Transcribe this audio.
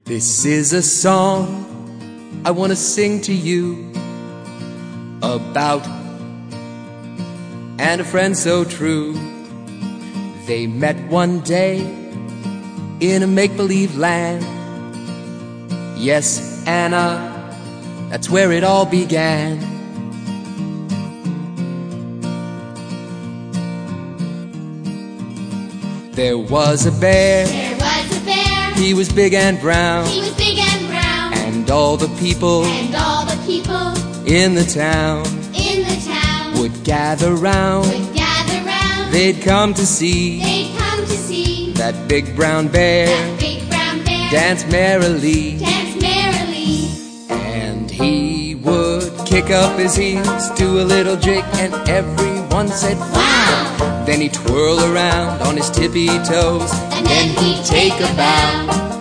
This is a song I want to sing to you about and a friend so true. They met one day in a make-believe land. Yes, Anna, that's where it all began. There was a bear. He was big and brown. And all the people in the town would gather round. They'd come to see that big brown bear dance merrily. And he would kick up his heels, do a little jig, and everyone said wow. Then he'd twirl around on his tippy toes, and then he'd take a bow.